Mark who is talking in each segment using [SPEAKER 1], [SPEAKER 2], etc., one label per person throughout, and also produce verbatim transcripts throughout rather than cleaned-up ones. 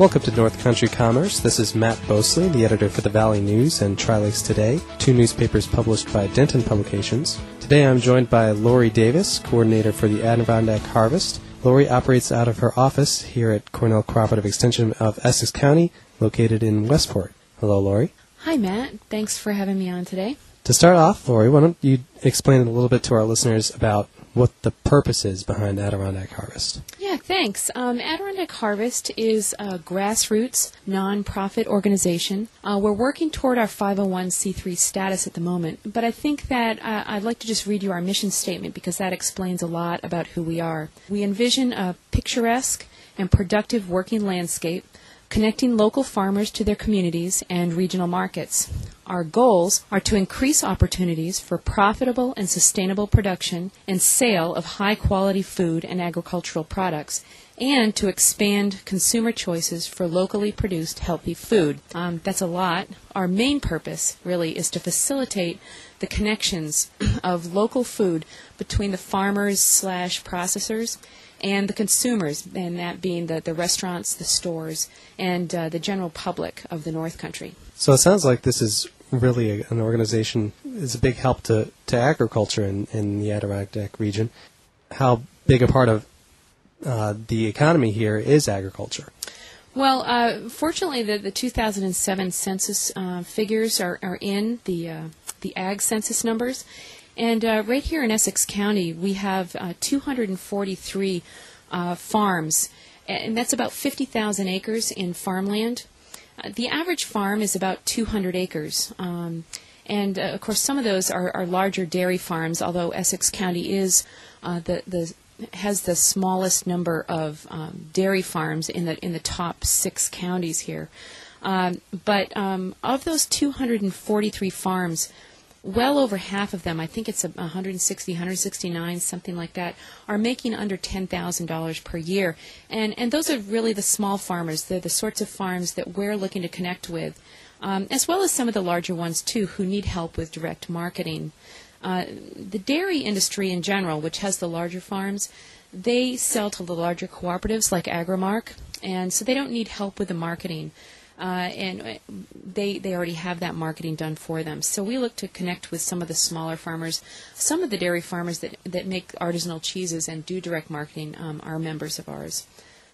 [SPEAKER 1] Welcome to North Country Commerce. This is Matt Bosley, the editor for the Valley News and Tri-Lakes Today, two newspapers published by Denton Publications. Today I'm joined by Lori Davis, coordinator for the Adirondack Harvest. Lori operates out of her office here at Cornell Cooperative Extension of Essex County, located in Westport. Hello, Lori.
[SPEAKER 2] Hi, Matt. Thanks for having me on today.
[SPEAKER 1] To start off, Lori, why don't you explain a little bit to our listeners about what the purpose is behind Adirondack Harvest?
[SPEAKER 2] Yeah, thanks. Um, Adirondack Harvest is a grassroots, nonprofit organization. Uh, we're working toward our five oh one c three status at the moment, but I think that uh, I'd like to just read you our mission statement because that explains a lot about who we are. We envision a picturesque and productive working landscape connecting local farmers to their communities and regional markets. Our goals are to increase opportunities for profitable and sustainable production and sale of high-quality food and agricultural products, and to expand consumer choices for locally produced healthy food. Um, that's a lot. Our main purpose, really, is to facilitate the connections of local food between the farmers slash processors and the consumers, and that being the, the restaurants, the stores, and uh, the general public of the North Country.
[SPEAKER 1] So it sounds like this is really a, an organization, is a big help to, to agriculture in, in the Adirondack region. How big a part of uh, the economy here is agriculture?
[SPEAKER 2] Well, uh, fortunately, the, the two thousand seven census uh, figures are, are in the, uh, the ag census numbers. And uh, right here in Essex County, we have uh, two hundred forty-three uh, farms, and that's about fifty thousand acres in farmland. Uh, the average farm is about two hundred acres. Um, and, uh, of course, some of those are, are larger dairy farms, although Essex County is uh, the, the has the smallest number of um, dairy farms in the in the top six counties here. Um, but um, of those two hundred forty-three farms, well over half of them, I think it's one hundred sixty, one hundred sixty-nine, something like that, are making under ten thousand dollars per year. And and those are really the small farmers. They're the sorts of farms that we're looking to connect with, um, as well as some of the larger ones, too, who need help with direct marketing. Uh, the dairy industry in general, which has the larger farms, they sell to the larger cooperatives like Agrimark, and so they don't need help with the marketing. Uh, and they they already have that marketing done for them. So we look to connect with some of the smaller farmers. Some of the dairy farmers that, that make artisanal cheeses and do direct marketing um, are members of ours.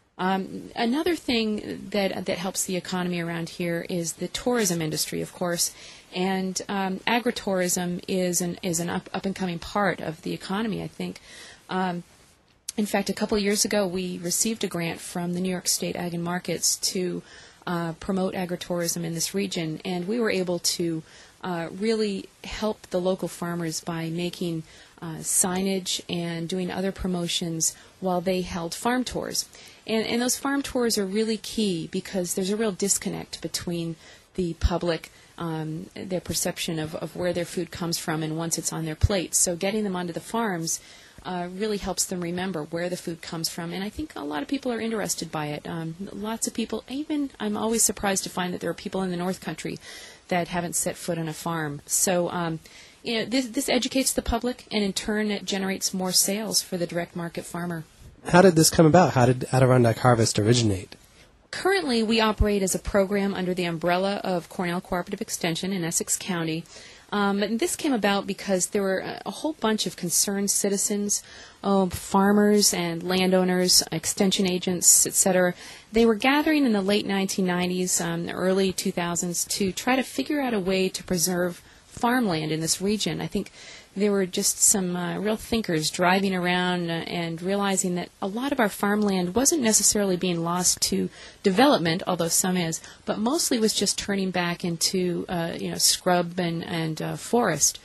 [SPEAKER 2] Um, another thing that that helps the economy around here is the tourism industry, of course. And um, agritourism is an is an up, up and coming part of the economy, I think. Um, in fact, a couple of years ago, we received a grant from the New York State Ag and Markets to Uh, promote agritourism in this region, and we were able to uh, really help the local farmers by making uh, signage and doing other promotions while they held farm tours. And, and those farm tours are really key because there's a real disconnect between the public, um, their perception of, of where their food comes from, and once it's on their plate. So getting them onto the farms Uh, really helps them remember where the food comes from, and I think a lot of people are interested by it. Um, lots of people, even I'm always surprised to find that there are people in the North Country that haven't set foot on a farm. So um, you know, this, this educates the public, and in turn it generates more sales for the direct market farmer.
[SPEAKER 1] How did this come about? How did Adirondack Harvest originate?
[SPEAKER 2] Currently, we operate as a program under the umbrella of Cornell Cooperative Extension in Essex County. Um, and this came about because there were a, a whole bunch of concerned citizens, uh, farmers and landowners, extension agents, et cetera. They were gathering in the late nineteen nineties, um, early two thousands, to try to figure out a way to preserve farmland in this region. I think there were just some uh, real thinkers driving around uh, and realizing that a lot of our farmland wasn't necessarily being lost to development, although some is, but mostly was just turning back into uh, you know scrub and and uh, forest.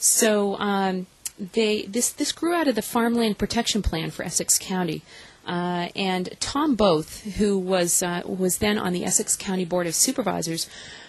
[SPEAKER 2] So um, they this this grew out of the Farmland Protection Plan for Essex County. Uh, and Tom Both, who was uh, was then on the Essex County Board of Supervisors,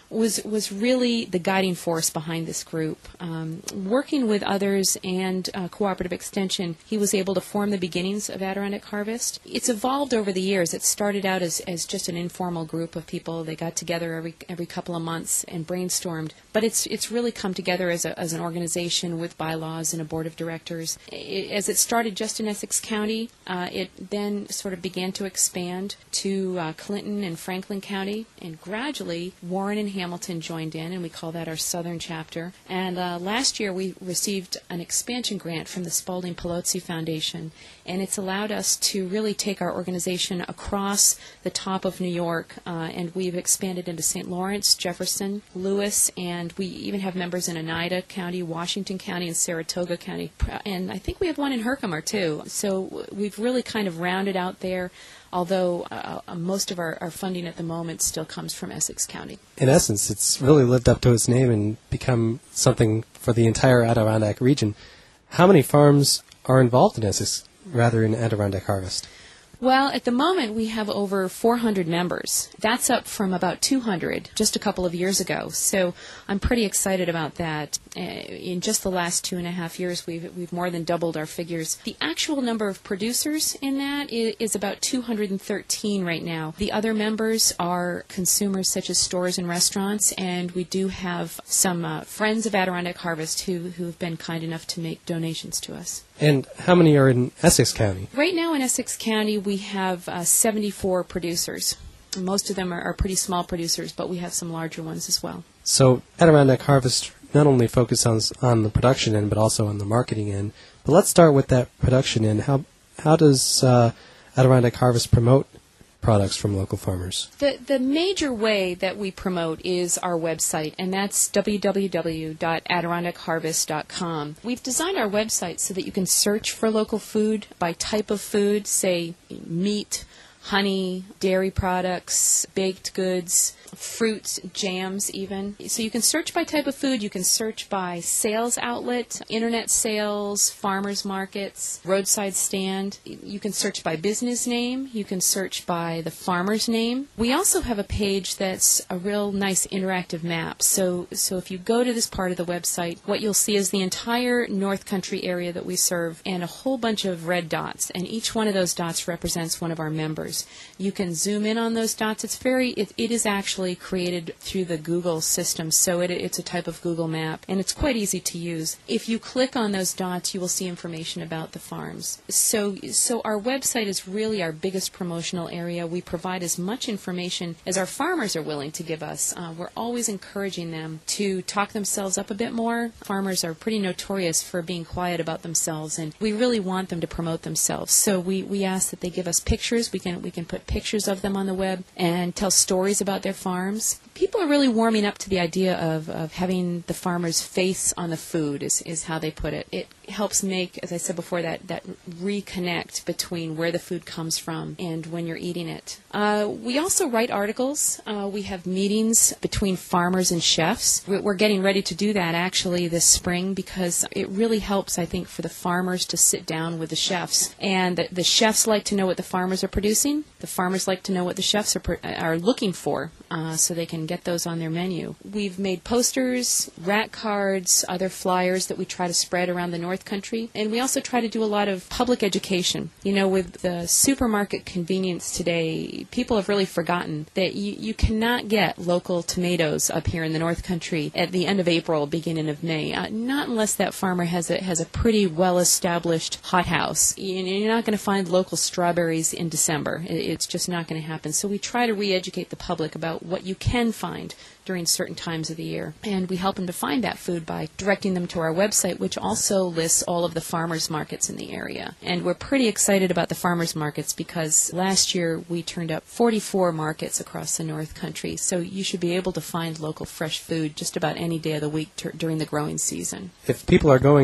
[SPEAKER 2] was was really the guiding force behind this group. Um, working with others and uh, Cooperative Extension, he was able to form the beginnings of Adirondack Harvest. It's evolved over the years. It started out as, as just an informal group of people. They got together every every couple of months and brainstormed. But it's it's really come together as, a, as an organization with bylaws and a board of directors. It, as it started just in Essex County, uh, it then sort of began to expand to uh, Clinton and Franklin County, and gradually Warren and Hamilton joined in, and we call that our southern chapter. And uh, last year we received an expansion grant from the Spalding Pelosi Foundation, and it's allowed us to really take our organization across the top of New York, uh, and we've expanded into Saint Lawrence, Jefferson, Lewis, and we even have members in Oneida County, Washington County, and Saratoga County, and I think we have one in Herkimer too. So we've really kind of rounded out there, although uh, most of our, our funding at the moment still comes from Essex County.
[SPEAKER 1] In essence, it's really lived up to its name and become something for the entire Adirondack region. How many farms are involved in Essex, rather in Adirondack Harvest?
[SPEAKER 2] Well, at the moment, we have over four hundred members. That's up from about two hundred just a couple of years ago. So I'm pretty excited about that. Uh, in just the last two and a half years, we've we've more than doubled our figures. The actual number of producers in that is, is about two hundred thirteen right now. The other members are consumers such as stores and restaurants, and we do have some uh, friends of Adirondack Harvest who, who have been kind enough to make donations to us.
[SPEAKER 1] And how many are in Essex County?
[SPEAKER 2] Right now in Essex County, we have uh, seventy-four producers. Most of them are, are pretty small producers, but we have some larger ones as well.
[SPEAKER 1] So Adirondack Harvest not only focuses on, on the production end, but also on the marketing end. But let's start with that production end. How how does uh, Adirondack Harvest promote products from local farmers?
[SPEAKER 2] The the major way that we promote is our website, and that's w w w dot adirondack harvest dot com. We've designed our website so that you can search for local food by type of food, say meat, honey, dairy products, baked goods, fruits, jams even. So you can search by type of food, you can search by sales outlet, internet sales, farmers markets, roadside stand. You can search by business name, you can search by the farmer's name. We also have a page that's a real nice interactive map. So so if you go to this part of the website, what you'll see is the entire North Country area that we serve and a whole bunch of red dots, and each one of those dots represents one of our members. You can zoom in on those dots. It's very, it, it is actually created through the Google system, so it, it's a type of Google map, and it's quite easy to use. If you click on those dots, you will see information about the farms. So, so our website is really our biggest promotional area. We provide as much information as our farmers are willing to give us. Uh, we're always encouraging them to talk themselves up a bit more. Farmers are pretty notorious for being quiet about themselves, and we really want them to promote themselves. So we, we ask that they give us pictures. We can we can put pictures of them on the web and tell stories about their farms. People are really warming up to the idea of, of having the farmer's face on the food, is, is how they put it. It helps make, as I said before, that, that reconnect between where the food comes from and when you're eating it. Uh, we also write articles. Uh, we have meetings between farmers and chefs. We're getting ready to do that actually this spring because it really helps, I think, for the farmers to sit down with the chefs. And the, the chefs like to know what the farmers are producing. The farmers like to know what the chefs are, are looking for uh, so they can get those on their menu. We've made posters, rat cards, other flyers that we try to spread around the North Country. And we also try to do a lot of public education. You know, with the supermarket convenience today, people have really forgotten that you, you cannot get local tomatoes up here in the North Country at the end of April, beginning of May. Uh, not unless that farmer has a, has a pretty well-established hothouse. You, you're not going to find local strawberries in December. It, it's just not going to happen. So we try to re-educate the public about what you can find during certain times of the year. And we help them to find that food by directing them to our website, which also lists all of the farmers markets in the area. And we're pretty excited about the farmers markets because last year we turned up forty-four markets across the North Country. So you should be able to find local fresh food just about any day of the week ter- during the growing season.
[SPEAKER 1] If people are going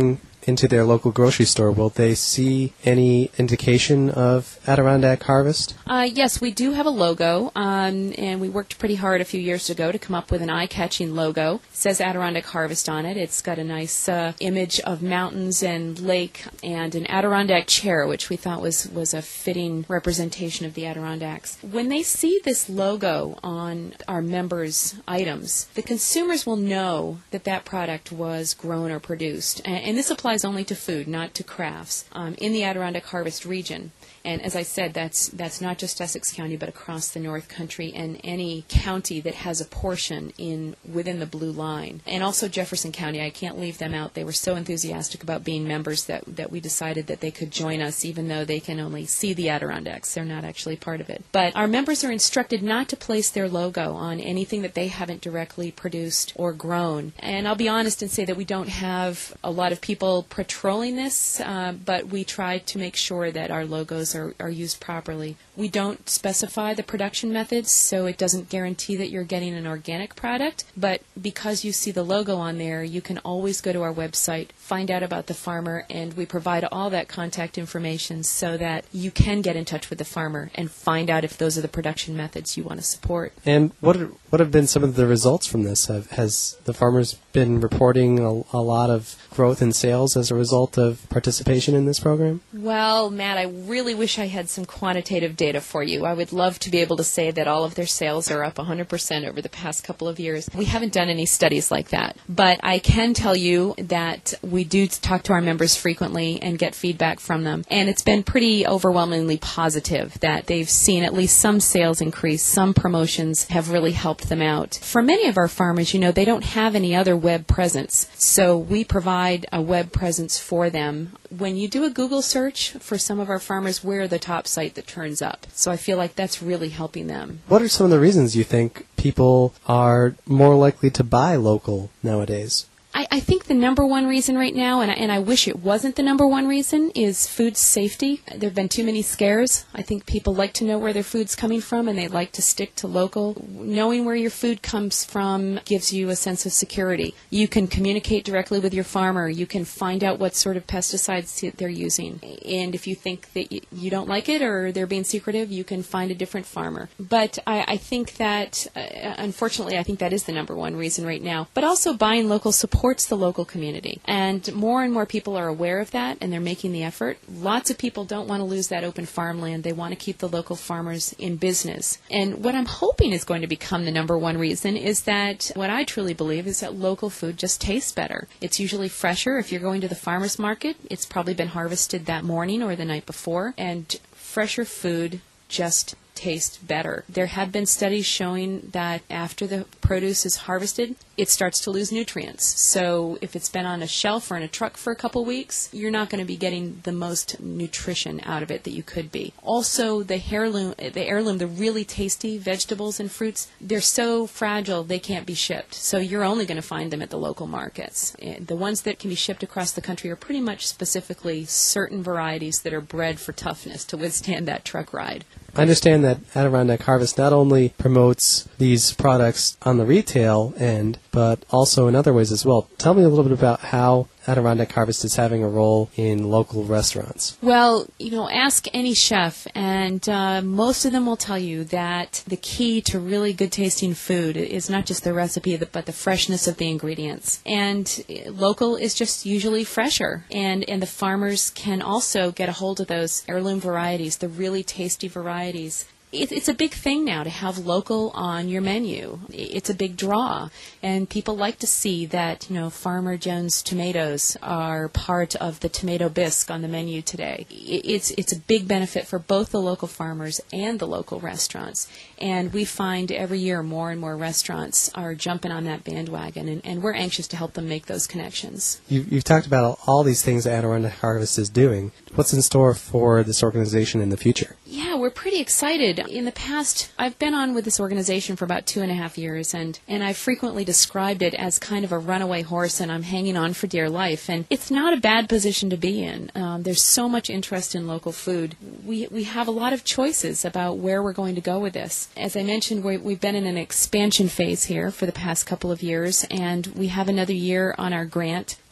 [SPEAKER 1] into their local grocery store, will they see any indication of Adirondack Harvest?
[SPEAKER 2] Uh, yes, we do have a logo, um, and we worked pretty hard a few years ago to come up with an eye-catching logo. It says Adirondack Harvest on it. It's got a nice uh, image of mountains and lake and an Adirondack chair, which we thought was, was a fitting representation of the Adirondacks. When they see this logo on our members' items, the consumers will know that that product was grown or produced. And, and this applies only to food, not to crafts, um, in the Adirondack Harvest region. And as I said, that's that's not just Essex County, but across the North Country and any county that has a portion in within the blue line. And also Jefferson County, I can't leave them out. They were so enthusiastic about being members that, that we decided that they could join us, even though they can only see the Adirondacks. They're not actually part of it. But our members are instructed not to place their logo on anything that they haven't directly produced or grown. And I'll be honest and say that we don't have a lot of people patrolling this, uh, but we try to make sure that our logos Are, are used properly. We don't specify the production methods, so it doesn't guarantee that you're getting an organic product, but because you see the logo on there, you can always go to our website, find out about the farmer, and we provide all that contact information so that you can get in touch with the farmer and find out if those are the production methods you want to support.
[SPEAKER 1] And what are, what have been some of the results from this? Have, has the farmers been reporting a, a lot of growth in sales as a result of participation in this program?
[SPEAKER 2] Well, Matt, I really wish I had some quantitative data for you. I would love to be able to say that all of their sales are up one hundred percent over the past couple of years. We haven't done any studies like that. But I can tell you that we do talk to our members frequently and get feedback from them. And it's been pretty overwhelmingly positive that they've seen at least some sales increase. Some promotions have really helped them out. For many of our farmers, you know, they don't have any other web presence. So we provide a web presence for them. When you do a Google search for some of our farmers, we're the top site that turns up. So I feel like that's really helping them.
[SPEAKER 1] What are some of the reasons you think people are more likely to buy local nowadays?
[SPEAKER 2] I, I think the number one reason right now, and I, and I wish it wasn't the number one reason, is food safety. There have been too many scares. I think people like to know where their food's coming from, and they like to stick to local. Knowing where your food comes from gives you a sense of security. You can communicate directly with your farmer. You can find out what sort of pesticides they're using. And if you think that you don't like it or they're being secretive, you can find a different farmer. But I, I think that, uh, unfortunately, I think that is the number one reason right now. But also buying local supports the local community. And more and more people are aware of that, and they're making the effort. Lots of people don't want to lose that open farmland. They want to keep the local farmers in business. And what I'm hoping is going to become the number one reason is that what I truly believe is that local food just tastes better. It's usually fresher. If you're going to the farmer's market, it's probably been harvested that morning or the night before, and fresher food just tastes better. There have been studies showing that after the produce is harvested, it starts to lose nutrients. So if it's been on a shelf or in a truck for a couple weeks, you're not going to be getting the most nutrition out of it that you could be. Also, the heirloom, the heirloom, the really tasty vegetables and fruits, they're so fragile they can't be shipped. So you're only going to find them at the local markets. And the ones that can be shipped across the country are pretty much specifically certain varieties that are bred for toughness to withstand that truck ride.
[SPEAKER 1] I understand that Adirondack Harvest not only promotes these products on the retail end, but also in other ways as well. Tell me a little bit about how Adirondack Harvest is having a role in local restaurants.
[SPEAKER 2] Well, you know, ask any chef, and uh, most of them will tell you that the key to really good tasting food is not just the recipe, but the freshness of the ingredients. And local is just usually fresher. And, and the farmers can also get a hold of those heirloom varieties, the really tasty varieties. It's a big thing now to have local on your menu. It's a big draw, and people like to see that, you know, Farmer Jones tomatoes are part of the tomato bisque on the menu today. It's it's a big benefit for both the local farmers and the local restaurants, and we find every year more and more restaurants are jumping on that bandwagon, and, and we're anxious to help them make those connections.
[SPEAKER 1] You, you've talked about all these things that Adirondack Harvest is doing. What's in store for this organization in the future?
[SPEAKER 2] Yeah, we're pretty excited. In the past, I've been on with this organization for about two and a half years, and, and I've frequently described it as kind of a runaway horse, and I'm hanging on for dear life. And it's not a bad position to be in. Um, there's so much interest in local food. We we have a lot of choices about where we're going to go with this. As I mentioned, we, we've been in an expansion phase here for the past couple of years, and we have another year on our grant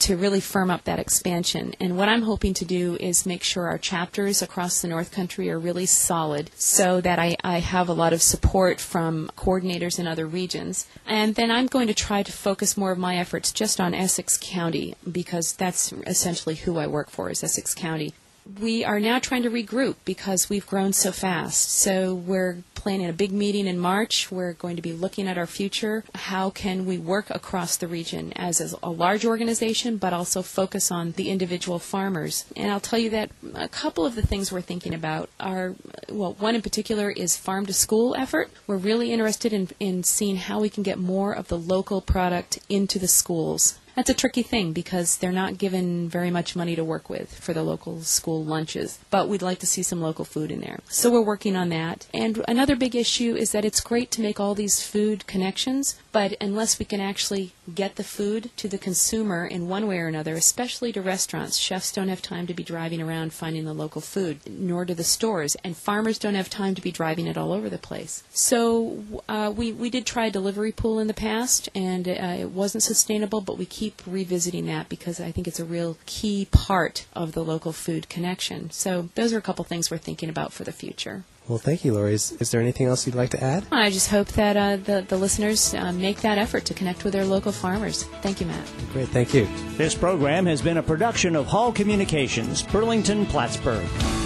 [SPEAKER 2] to really firm up that expansion. And what I'm hoping to do is make sure our chapters across the North Country are really solid so that I, I have a lot of support from coordinators in other regions. And then I'm going to try to focus more of my efforts just on Essex County, because that's essentially who I work for, is Essex County. We are now trying to regroup because we've grown so fast. So we're planning a big meeting in March. We're going to be looking at our future. How can we work across the region as a large organization, but also focus on the individual farmers? And I'll tell you that a couple of the things we're thinking about are, well, one in particular is farm-to-school effort. We're really interested in, in seeing how we can get more of the local product into the schools. That's a tricky thing because they're not given very much money to work with for the local school lunches, but we'd like to see some local food in there. So we're working on that. And another big issue is that it's great to make all these food connections, but unless we can actually get the food to the consumer in one way or another, especially to restaurants, chefs don't have time to be driving around finding the local food, nor do the stores, and farmers don't have time to be driving it all over the place. So uh, we, we did try a delivery pool in the past, and uh, it wasn't sustainable, but we keep keep revisiting that because I think it's a real key part of the local food connection. So those are a couple things we're thinking about for the future.
[SPEAKER 1] Well, thank you, Lori. Is, is there anything else you'd like to add?
[SPEAKER 2] I just hope that uh, the, the listeners uh, make that effort to connect with their local farmers. Thank you, Matt.
[SPEAKER 1] Great, thank you.
[SPEAKER 3] This program has been a production of Hall Communications, Burlington, Plattsburgh.